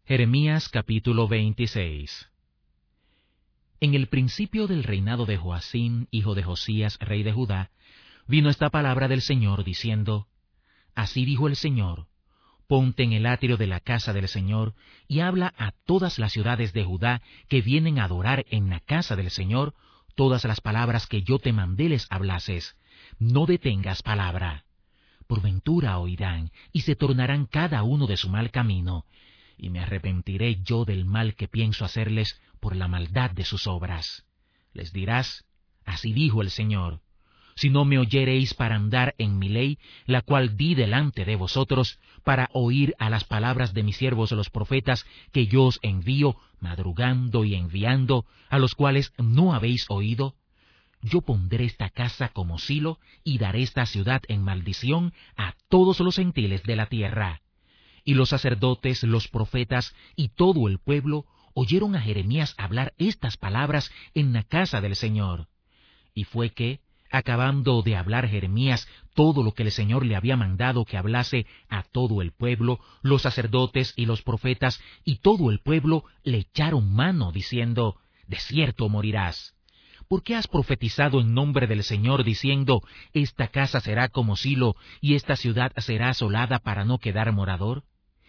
Jeremías capítulo 26. En el principio del reinado de Joacim, hijo de Josías, rey de Judá, vino esta palabra del Señor, diciendo: Así dijo el Señor: Ponte en el atrio de la casa del Señor, y habla a todas las ciudades de Judá que vienen a adorar en la casa del Señor, todas las palabras que yo te mandé les hablases. No detengas palabra. Por ventura oirán, y se tornarán cada uno de su mal camino, y me arrepentiré yo del mal que pienso hacerles por la maldad de sus obras. Les dirás: Así dijo el Señor: Si no me oyereis para andar en mi ley, la cual di delante de vosotros, para oír a las palabras de mis siervos los profetas, que yo os envío, madrugando y enviando, a los cuales no habéis oído, yo pondré esta casa como silo, y daré esta ciudad en maldición a todos los gentiles de la tierra. Y los sacerdotes, los profetas y todo el pueblo oyeron a Jeremías hablar estas palabras en la casa del Señor. Y fue que, acabando de hablar Jeremías todo lo que el Señor le había mandado que hablase a todo el pueblo, los sacerdotes y los profetas y todo el pueblo le echaron mano, diciendo: De cierto morirás. ¿Por qué has profetizado en nombre del Señor, diciendo: Esta casa será como Silo, y esta ciudad será asolada para no quedar morador?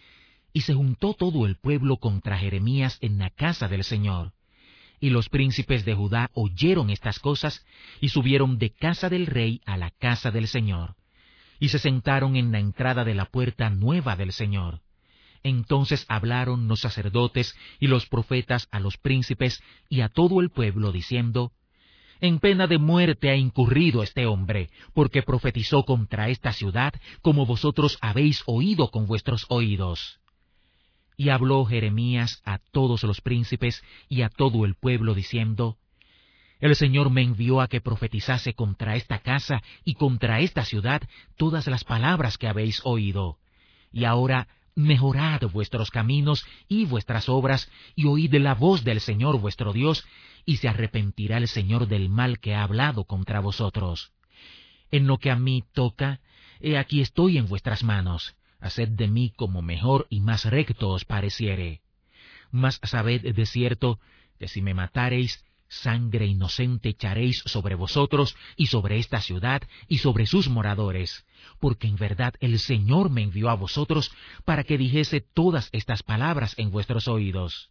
Y se juntó todo el pueblo contra Jeremías en la casa del Señor. Y los príncipes de Judá oyeron estas cosas, y subieron de casa del rey a la casa del Señor, y se sentaron en la entrada de la puerta nueva del Señor. Entonces hablaron los sacerdotes y los profetas a los príncipes y a todo el pueblo, diciendo: En pena de muerte ha incurrido este hombre, porque profetizó contra esta ciudad, como vosotros habéis oído con vuestros oídos. Y habló Jeremías a todos los príncipes y a todo el pueblo, diciendo: El Señor me envió a que profetizase contra esta casa y contra esta ciudad todas las palabras que habéis oído. Y ahora mejorad vuestros caminos y vuestras obras, y oíd la voz del Señor vuestro Dios, y se arrepentirá el Señor del mal que ha hablado contra vosotros. En lo que a mí toca, he aquí estoy en vuestras manos. Haced de mí como mejor y más recto os pareciere. Mas sabed de cierto que si me matareis, sangre inocente echaréis sobre vosotros y sobre esta ciudad y sobre sus moradores, porque en verdad el Señor me envió a vosotros para que dijese todas estas palabras en vuestros oídos.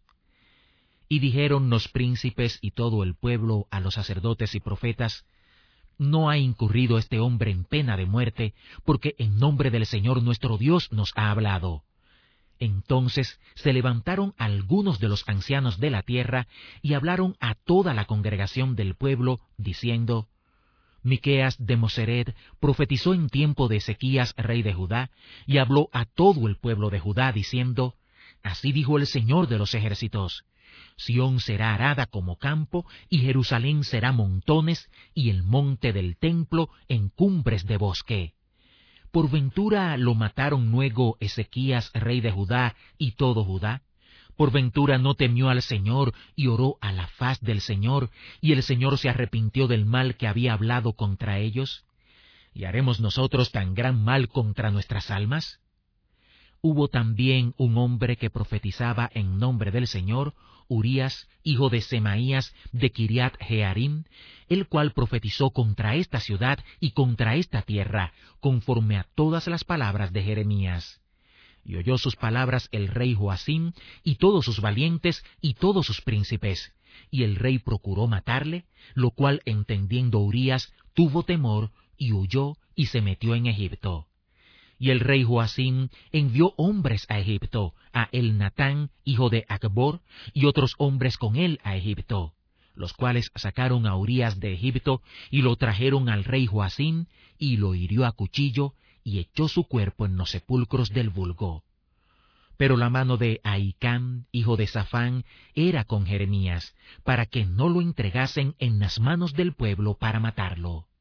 Y dijeron los príncipes y todo el pueblo a los sacerdotes y profetas: No ha incurrido este hombre en pena de muerte, porque en nombre del Señor nuestro Dios nos ha hablado. Entonces se levantaron algunos de los ancianos de la tierra y hablaron a toda la congregación del pueblo, diciendo: Miqueas de Moseret profetizó en tiempo de Ezequías, rey de Judá, y habló a todo el pueblo de Judá, diciendo: Así dijo el Señor de los ejércitos: Sión será arada como campo, y Jerusalén será montones, y el monte del templo en cumbres de bosque. ¿Por ventura lo mataron luego Ezequías, rey de Judá, y todo Judá? ¿Por ventura no temió al Señor y oró a la faz del Señor, y el Señor se arrepintió del mal que había hablado contra ellos? ¿Y haremos nosotros tan gran mal contra nuestras almas? Hubo también un hombre que profetizaba en nombre del Señor, Urías, hijo de Semaías, de Kiriat Jearim, el cual profetizó contra esta ciudad y contra esta tierra, conforme a todas las palabras de Jeremías. Y oyó sus palabras el rey Joacim, y todos sus valientes, y todos sus príncipes. Y el rey procuró matarle, lo cual, entendiendo Urías, tuvo temor, y huyó, y se metió en Egipto. Y el rey Joacim envió hombres a Egipto, a Elnatán, hijo de Acbor, y otros hombres con él a Egipto, los cuales sacaron a Urías de Egipto, y lo trajeron al rey Joacim, y lo hirió a cuchillo, y echó su cuerpo en los sepulcros del vulgo. Pero la mano de Ahicam, hijo de Safán, era con Jeremías, para que no lo entregasen en las manos del pueblo para matarlo.